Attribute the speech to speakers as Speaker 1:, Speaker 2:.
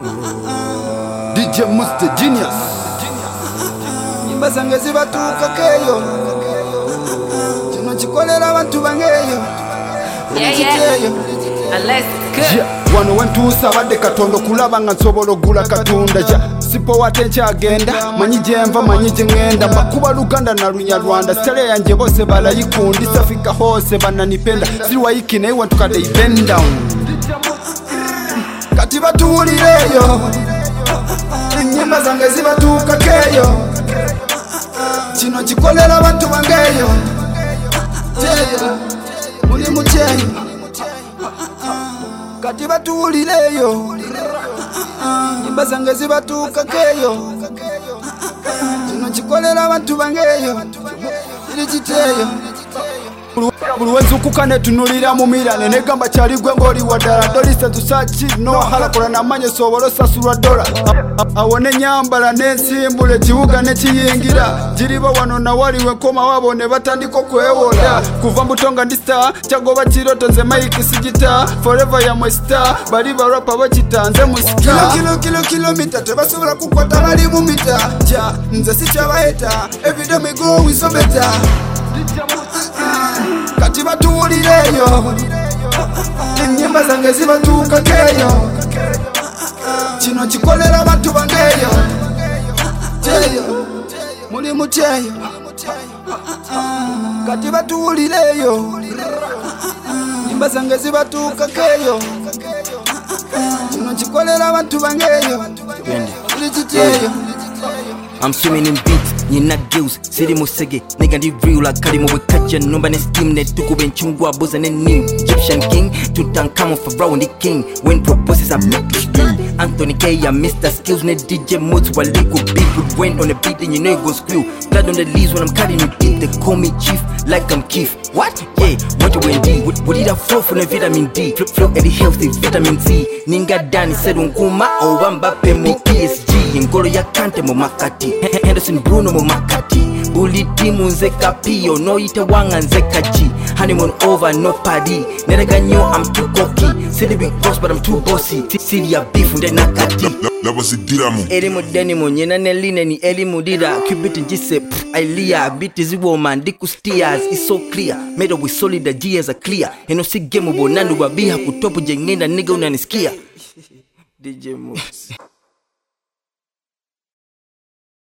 Speaker 1: DJ Muste Genius.
Speaker 2: Nyimba zange zibatuuka keyo. Kino kikolera abantu bangeyo.
Speaker 1: Wano wentuusa abadde Katonda okulaba nga nsobola ogula Katonda ja sipo wate nkyagenda manyi gyenva manyi gyengenda makuba Luganda na Lunyarwanda stale yanje bose balayikundi safika hose bananipenda siriwayiki naye wantukadde bend down kati batuulireyo ennyimba zange zibatuuka keyo kino kikolera abantu bangeyo muli mukyeyo kati batuulireyo nyimba zange zibatuuka keyo kino kikolera abantu bangeyo kiri kiteyo buli wenzukuka netunulira mu mirane negamba kyali gwe ng'oli waddala dolisa tusaki nohalakola namanyi sobola osasulwa dola awo nenyambala nensimbula ekibuga nekiyingira giriba wano nawaliwe nkoma wabo ne batandika okwewola kuva mbutonga ndi star kyagoba kiroto nze Mike sigita forever yamwe star bali barapa bakita nze musika kilomita tebasobola kukwata bali mu mita kya nze sikyabayeta everyday me go with so better kati batuulireyo ennyimba zange zibatuuka keyo kino kikolera abantu bangeyo muli mutyeyo kati batuulireyo ennyimba zange zibatuuka keyo kino kikolera abantu bangeyo kiri kiteyo
Speaker 3: I'm swimming in beats, nyina gills, siri musege, nigga ndi real like kali mwe kacha nomba ne steam ne tukube nchungwa boza ne new Egyptian king, Tutankhamun Pharaoh the king, when proposes I make it scream Anthony K, I Mr. Skills, ne DJ Moods, while legal beat went on the beat and you know it goes screw blood on the leaves when I'm cutting it deep, they call me chief, like I'm Keith what? Yeah, what you D, what did I flow from the vitamin D, flow Eddie healthy vitamin C Ninga Dani said unkuma, o Mbappe mu PSG, ngolo ya kante mu makati Henderson Bruno mu makati Bully timu nze kapio no ita wanga nze kachi honeymoon over no party nerega nyo I'm too cocky city big boss but I'm too bossy city ya beef nde nakati
Speaker 4: labazidiramu
Speaker 3: elimu denimu nyena neline ni elimu dira cubit njise ailia biti ziwoma ndiku steers is so clear made up with solid gears are clear eno si game bonandu babiha kutopu jengenda nigga unanisikia DJ Moods